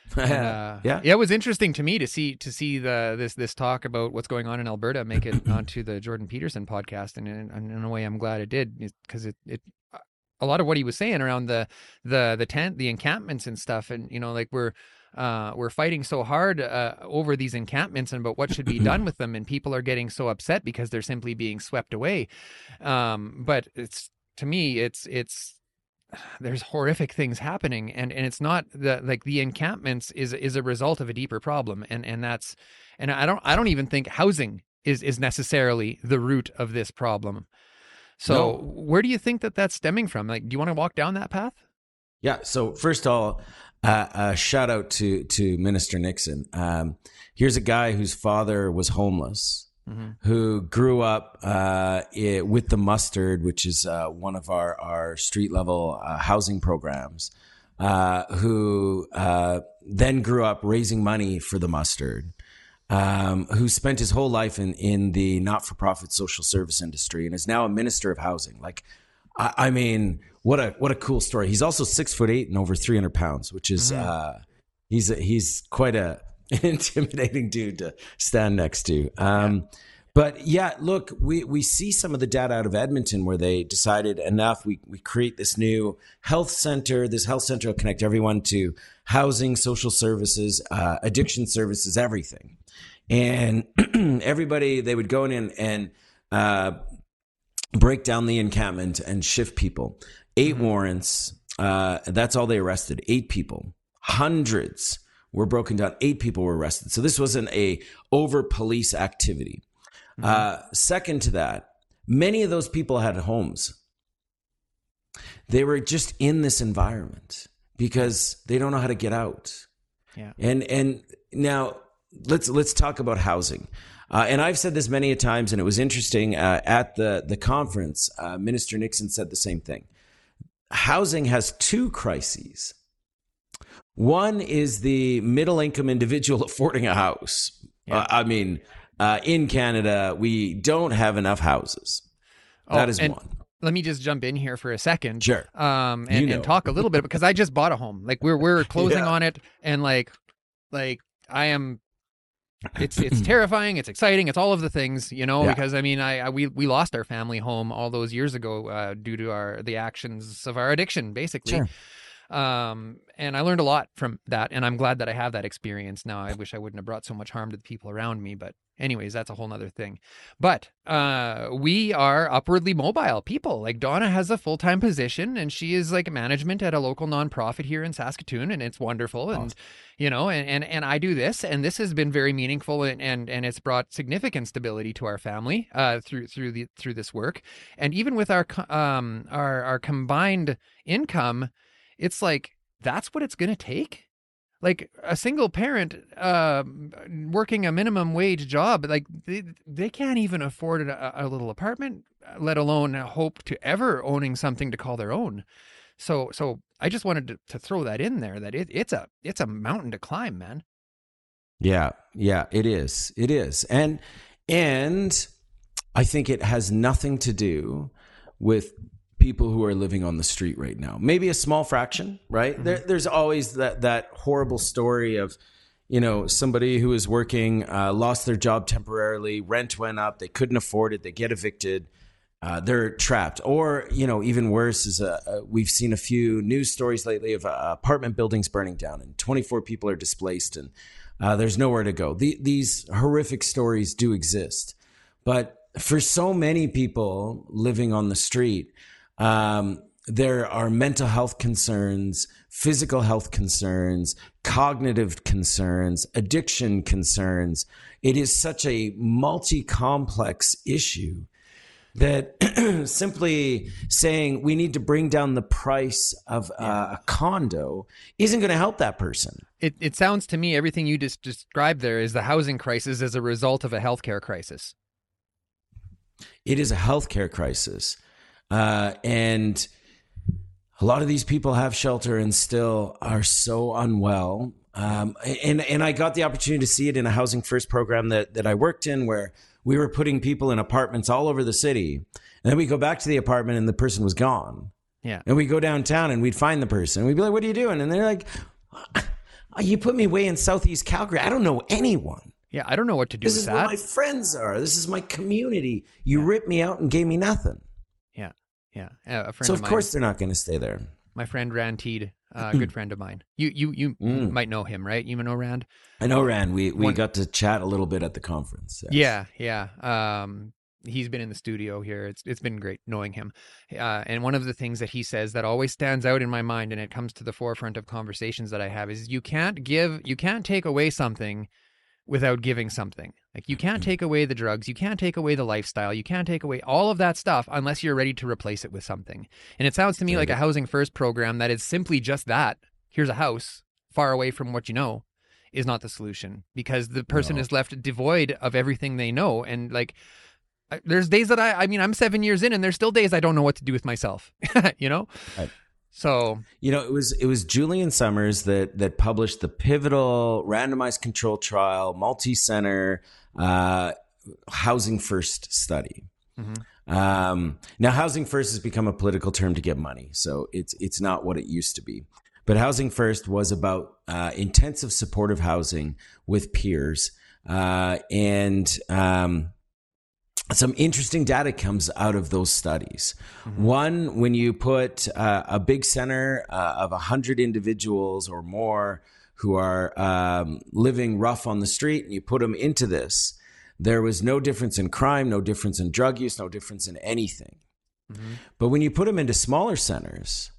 And, uh, yeah, yeah, it was interesting to me to see to see the this this talk about what's going on in Alberta make it onto the Jordan Peterson podcast, and in, in a way, I'm glad it did, because it it a lot of what he was saying around the the the tent, the encampments and stuff, and you know, like we're. Uh, we're fighting so hard uh, over these encampments and about what should be done with them, and people are getting so upset because they're simply being swept away. Um, but it's to me, it's it's there's horrific things happening, and, and it's not the like the encampments is is a result of a deeper problem, and and that's and I don't I don't even think housing is is necessarily the root of this problem. So no. Where do you think that that's stemming from? Like, do you want to walk down that path? Yeah. So first of all, uh, uh, shout out to to Minister Nixon. Um, here's a guy whose father was homeless, mm-hmm. who grew up uh, it, with the Mustard, which is uh, one of our our street level uh, housing programs. Uh, who uh, then grew up raising money for the Mustard. Um, who spent his whole life in in the not for profit social service industry and is now a minister of housing. Like, I, I mean. What a what a cool story. He's also six foot eight and over three hundred pounds, which is mm-hmm. uh, he's a, he's quite a an intimidating dude to stand next to. Um, yeah. But yeah, look, we we see some of the data out of Edmonton where they decided enough. We we create this new health center. This health center will connect everyone to housing, social services, uh, addiction services, everything. And everybody, they would go in and, and uh, break down the encampment and shift people. Eight mm-hmm. warrants. Uh, that's all they arrested. Eight people. Hundreds were broken down. Eight people were arrested. So this wasn't a over police activity. Mm-hmm. Uh, second to that, many of those people had homes. They were just in this environment because they don't know how to get out. Yeah. And and now let's let's talk about housing. Uh, and I've said this many a times, and it was interesting uh, at the the conference. Uh, Minister Nixon said the same thing. Housing has two crises. One is the middle income individual affording a house. Yeah. Uh, I mean, uh, in Canada, we don't have enough houses. Oh, that is one. Let me just jump in here for a second. Sure. Um, and, you know. and talk a little bit, because I just bought a home. Like we're we're closing yeah. on it, and like like I am. It's it's terrifying. It's exciting. It's all of the things, you know. Yeah. Because I mean, I, I we we lost our family home all those years ago uh, due to our the actions of our addiction, basically. Sure. Um, and I learned a lot from that, and I'm glad that I have that experience now. I wish I wouldn't have brought so much harm to the people around me, but anyways, that's a whole nother thing. But uh, we are upwardly mobile people. Like Donna has a full-time position, and she is like management at a local nonprofit here in Saskatoon, and it's wonderful. And, awesome. you know, and, and, and I do this, and this has been very meaningful, and, and, and it's brought significant stability to our family uh, through, through the, through this work. And even with our, um, our, our combined income, it's like, that's what it's going to take. Like a single parent uh, working a minimum wage job, like they, they can't even afford a, a little apartment, let alone hope to ever owning something to call their own. So, so I just wanted to, to throw that in there, that it, it's a it's a mountain to climb, man. Yeah, yeah, it is. It is. And and I think it has nothing to do with people who are living on the street right now. Maybe a small fraction, right? Mm-hmm. There, there's always that that horrible story of, you know, somebody who is working, uh, lost their job temporarily, rent went up, they couldn't afford it, they get evicted, uh, they're trapped. Or, you know, even worse is uh, uh, we've seen a few news stories lately of uh, apartment buildings burning down and twenty-four people are displaced and uh, there's nowhere to go. The, these horrific stories do exist. But for so many people living on the street, Um, there are mental health concerns, physical health concerns, cognitive concerns, addiction concerns. It is such a multi-complex issue that simply saying we need to bring down the price of uh, a condo isn't going to help that person. It, it sounds to me, everything you just described there is the housing crisis as a result of a healthcare crisis. It is a healthcare crisis. Uh, and a lot of these people have shelter and still are so unwell. Um, and, and I got the opportunity to see it in a Housing First program that, that I worked in, where we were putting people in apartments all over the city. And then we go back to the apartment and the person was gone. Yeah. And we go downtown and we'd find the person. We'd be like, what are you doing? And they're like, Oh, you put me way in Southeast Calgary. I don't know anyone. Yeah, I don't know what to do This with is that. where my friends are. This is my community. You Yeah. ripped me out and gave me nothing. Yeah, yeah. Uh, a friend So of of mine, course they're not going to stay there. my friend Rand Teed, uh, a good friend of mine. You you you Mm. might know him, right? You know Rand? I know, Rand. We we One- got to chat a little bit at the conference. Yes. Yeah, yeah. Um, he's been in the studio here. It's it's been great knowing him. Uh, and one of the things that he says that always stands out in my mind, and it comes to the forefront of conversations that I have, is you can't give, you can't take away something without giving something. Like you can't take away the drugs, you can't take away the lifestyle, you can't take away all of that stuff unless you're ready to replace it with something. And it sounds to me Very like good. a Housing First program that is simply just that. Here's a house far away from what you know is not the solution, because the person No. is left devoid of everything they know. And like, I- there's days that I, I mean, I'm seven years in and there's still days I don't know what to do with myself, you know? Right. So You know, it was it was Julian Summers that that published the pivotal randomized control trial, multi-center uh, Housing First study. Mhm. Um, now, Housing First has become a political term to get money, so it's it's not what it used to be. But Housing First was about uh, intensive supportive housing with peers, uh, and um, some interesting data comes out of those studies. Mm-hmm. One, when you put uh, a big center uh, of one hundred individuals or more who are um, living rough on the street, and you put them into this, there was no difference in crime, no difference in drug use, no difference in anything. Mm-hmm. But when you put them into smaller centers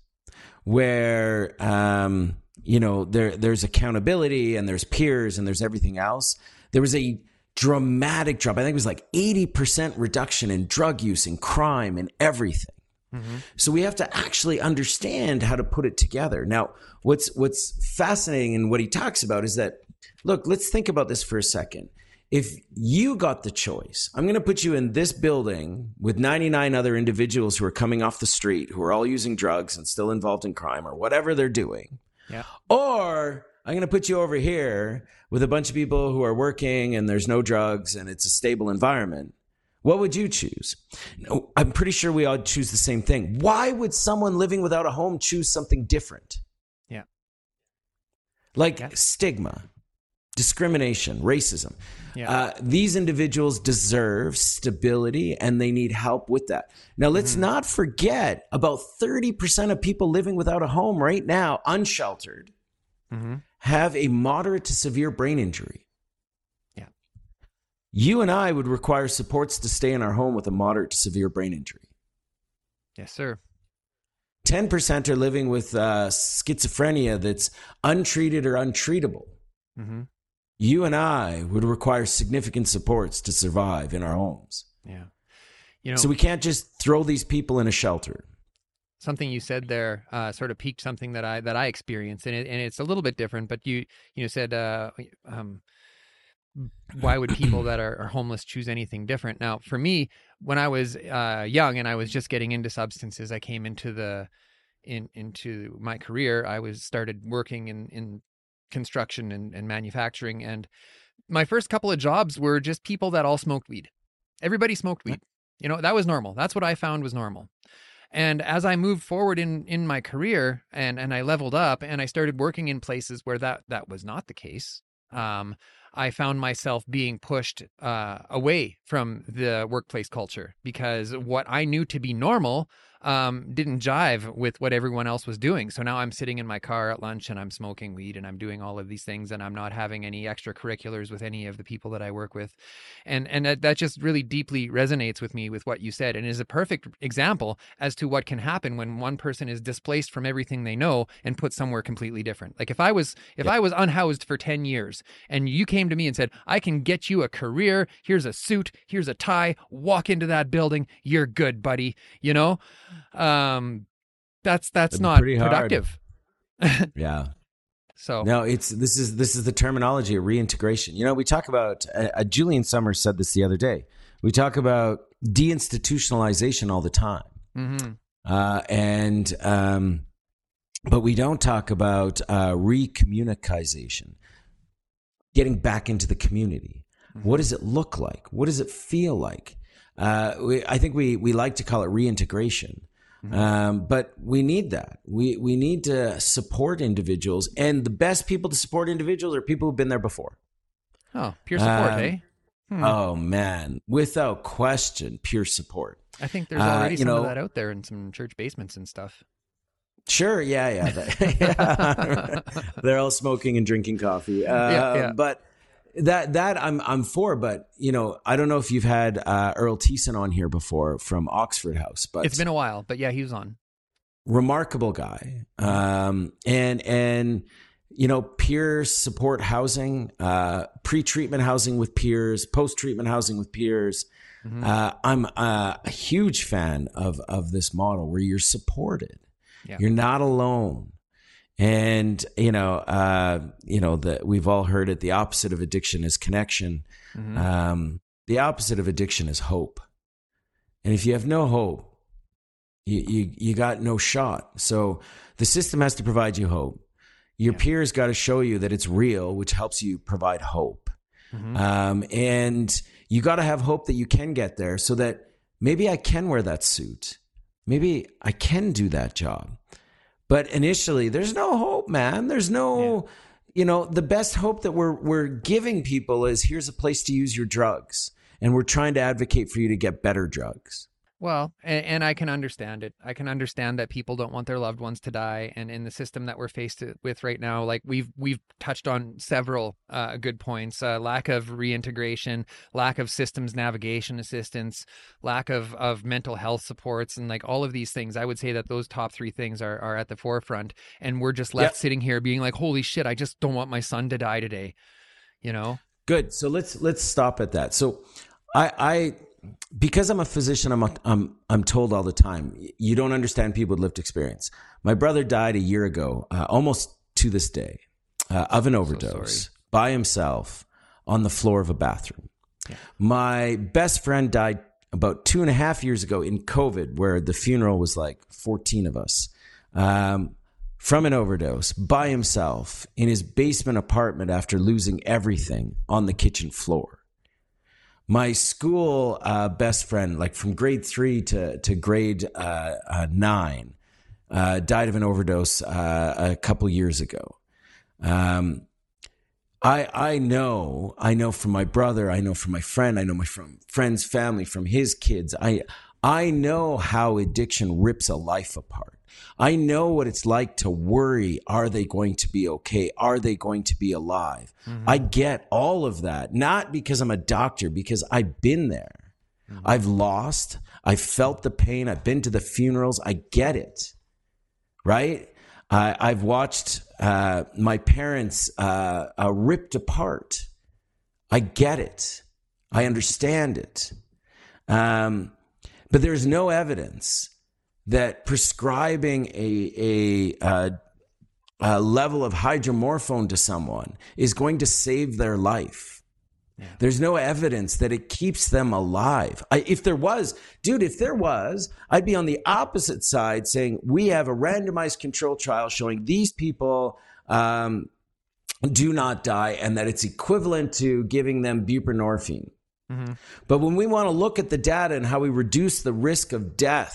where, um, you know, there there's accountability and there's peers and there's everything else, there was a dramatic drop. I think it was like eighty percent reduction in drug use and crime and everything. Mm-hmm. So we have to actually understand how to put it together. Now, what's what's fascinating in what he talks about is that, look, let's think about this for a second. If you got the choice, I'm going to put you in this building with ninety-nine other individuals who are coming off the street, who are all using drugs and still involved in crime or whatever they're doing. Yeah. Or I'm going to put you over here with a bunch of people who are working and there's no drugs and it's a stable environment. What would you choose? No, I'm pretty sure we all choose the same thing. Why would someone living without a home choose something different? Yeah. Like yeah. stigma, discrimination, racism. Yeah. Uh, these individuals deserve stability and they need help with that. Now, let's mm-hmm. not forget about thirty percent of people living without a home right now, unsheltered, mm-hmm. have a moderate to severe brain injury. Yeah. You and I would require supports to stay in our home with a moderate to severe brain injury. Yes, sir. ten percent are living with uh, schizophrenia that's untreated or untreatable. Mm-hmm. You and I would require significant supports to survive in our homes. Yeah. You know, so we can't just throw these people in a shelter. Something you said there uh, sort of piqued something that I that I experienced, and it, and it's a little bit different. But you you know said, uh, um, why would people that are, are homeless choose anything different? Now, for me, when I was uh, young and I was just getting into substances, I came into the in into my career. I was started working in in construction and, and manufacturing, and my first couple of jobs were just people that all smoked weed. Everybody smoked weed. You know, that was normal. That's what I found was normal. And as I moved forward in, in my career and, and I leveled up and I started working in places where that, that was not the case, um, I found myself being pushed uh, away from the workplace culture because what I knew to be normal um, didn't jive with what everyone else was doing. So now I'm sitting in my car at lunch and I'm smoking weed and I'm doing all of these things and I'm not having any extracurriculars with any of the people that I work with. And and that, that just really deeply resonates with me with what you said and is a perfect example as to what can happen when one person is displaced from everything they know and put somewhere completely different. Like if I was if yeah. I was unhoused for ten years and you came to me and said, I can get you a career, here's a suit, here's a tie, walk into that building, you're good, buddy, you know? Um, that's that's It'd not productive. Yeah. So no, it's this is this is the terminology of reintegration. You know, we talk about uh, uh, Julian Summers said this the other day. We talk about deinstitutionalization all the time, mm-hmm. uh, and um, but we don't talk about uh, recommunicization, getting back into the community. Mm-hmm. What does it look like? What does it feel like? Uh, we, I think we we like to call it reintegration, Mm-hmm. Um, but we need that. We we need to support individuals, and the best people to support individuals are people who've been there before. Oh, pure support, um, hey? Hmm. Oh man, without question, pure support. I think there's already uh, you some know, of that out there in some church basements and stuff. Sure, yeah, yeah. yeah. They're all smoking and drinking coffee. Uh, Yeah, yeah. But that that I'm I'm for. But you know, I don't know if you've had uh, Earl Thiessen on here before from Oxford House, but It's been a while, but yeah, he was on. Remarkable guy, um, and and you know, peer support housing, uh, pre-treatment housing with peers, post-treatment housing with peers. Mm-hmm. Uh, I'm uh, a huge fan of of this model where you're supported. Yeah. You're not alone. And, you know, uh, you know, the, we've all heard it. The opposite of addiction is connection. Mm-hmm. Um, the opposite of addiction is hope. And if you have no hope, you, you, you got no shot. So the system has to provide you hope. Your yeah. peers got to show you that it's real, which helps you provide hope. Mm-hmm. Um, and you got to have hope that you can get there so that maybe I can wear that suit. Maybe I can do that job. But initially, there's no hope, man. There's no, yeah. you know, the best hope that we're we're giving people is here's a place to use your drugs. And we're trying to advocate for you to get better drugs. Well, and, and I can understand it. I can understand that people don't want their loved ones to die. And in the system that we're faced with right now, like we've we've touched on several uh, good points, uh, lack of reintegration, lack of systems navigation assistance, lack of, of mental health supports, and like all of these things. I would say that those top three things are, are at the forefront. And we're just left yep. sitting here being like, holy shit, I just don't want my son to die today. You know? Good. So let's let's stop at that. So I... I Because I'm a physician, I'm, a, I'm I'm told all the time, you don't understand people with lived experience. My brother died a year ago, uh, almost to this day, uh, of an overdose so by himself on the floor of a bathroom. Yeah. My best friend died about two and a half years ago in COVID, where the funeral was like fourteen of us, um, from an overdose by himself in his basement apartment after losing everything on the kitchen floor. My school uh, best friend, like from grade three to, to grade uh, uh, nine, uh, died of an overdose uh, a couple years ago. Um, I I know, I know from my brother, I know from my friend, I know my from friend's family, from his kids. I I know how addiction rips a life apart. I know what it's like to worry. Are they going to be okay? Are they going to be alive? Mm-hmm. I get all of that, not because I'm a doctor, because I've been there. Mm-hmm. I've lost. I've felt the pain. I've been to the funerals. I get it, right? I, I've watched uh, my parents uh, uh, ripped apart. I get it. I understand it. Um, but there's no evidence that prescribing a, a, a, a level of hydromorphone to someone is going to save their life. Yeah. There's no evidence that it keeps them alive. I, if there was, dude, if there was, I'd be on the opposite side saying we have a randomized control trial showing these people um, do not die and that it's equivalent to giving them buprenorphine. Mm-hmm. But when we want to look at the data and how we reduce the risk of death,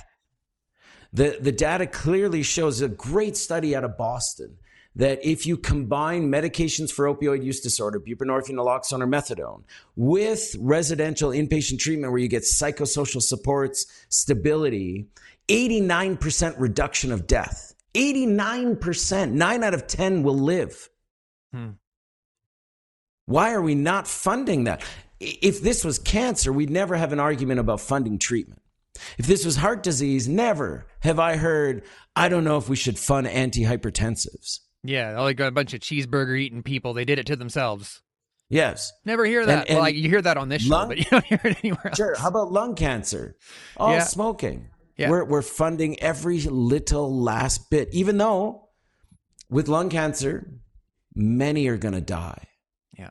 The the data clearly shows a great study out of Boston that if you combine medications for opioid use disorder, buprenorphine, naloxone, or methadone, with residential inpatient treatment where you get psychosocial supports, stability, eighty-nine percent reduction of death. eighty-nine percent. Nine out of ten will live. Hmm. Why are we not funding that? If this was cancer, we'd never have an argument about funding treatment. If this was heart disease, never have I heard, I don't know if we should fund antihypertensives. Yeah, like a bunch of cheeseburger eating people. They did it to themselves. Yes. Never hear that. And, and well, like, you hear that on this lung, show, but you don't hear it anywhere else. Sure. How about lung cancer? All yeah. smoking. Yeah. We're, we're funding every little last bit, even though with lung cancer, many are going to die. Yeah.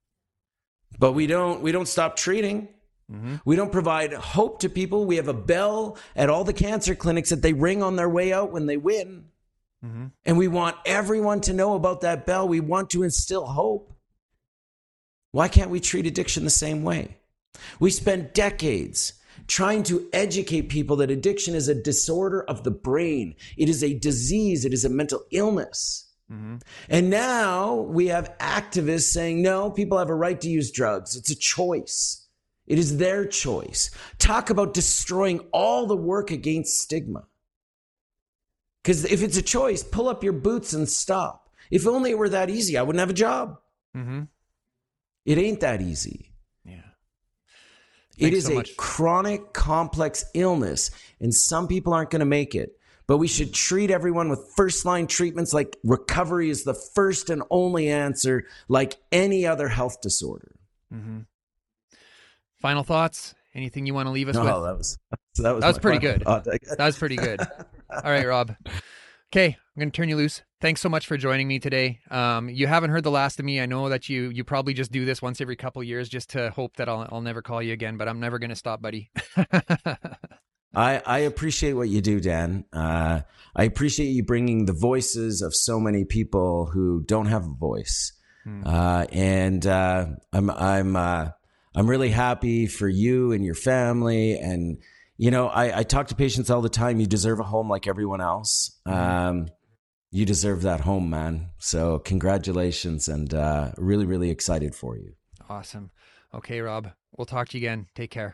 But we don't, we don't stop treating. Mm-hmm. We don't provide hope to people. We have a bell at all the cancer clinics that they ring on their way out when they win. Mm-hmm. And we want everyone to know about that bell. We want to instill hope. Why can't we treat addiction the same way? We spent decades trying to educate people that addiction is a disorder of the brain. It is a disease. It is a mental illness. Mm-hmm. And now we have activists saying, no, people have a right to use drugs. It's a choice. It is their choice. Talk about destroying all the work against stigma. Because if it's a choice, pull up your boots and stop. If only it were that easy, I wouldn't have a job. Mm-hmm. It ain't that easy. Yeah. It Thanks is so a much. chronic, complex illness, and some people aren't going to make it. But we should treat everyone with first-line treatments like recovery is the first and only answer, like any other health disorder. Mm-hmm. Final thoughts? Anything you want to leave us no, with? that was that was, that was pretty good. Thought. That was pretty good. All right, Rob. Okay, I'm going to turn you loose. Thanks so much for joining me today. Um, you haven't heard the last of me. I know that you you probably just do this once every couple years just to hope that I'll I'll never call you again, but I'm never going to stop, buddy. I, I appreciate what you do, Dan. Uh, I appreciate you bringing the voices of so many people who don't have a voice. Hmm. Uh, and uh, I'm I'm uh, I'm really happy for you and your family. And you know, I, I talk to patients all the time. You deserve a home like everyone else. Hmm. Um, you deserve that home, man. So congratulations, and uh, really, really excited for you. Awesome. Okay, Rob. We'll talk to you again. Take care.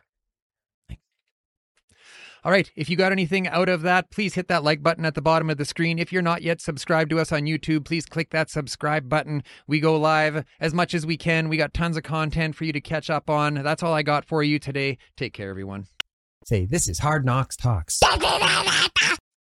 All right, if you got anything out of that, please hit that like button at the bottom of the screen. If you're not yet subscribed to us on YouTube, please click that subscribe button. We go live as much as we can. We got tons of content for you to catch up on. That's all I got for you today. Take care, everyone. Say, this is Hard Knocks Talks.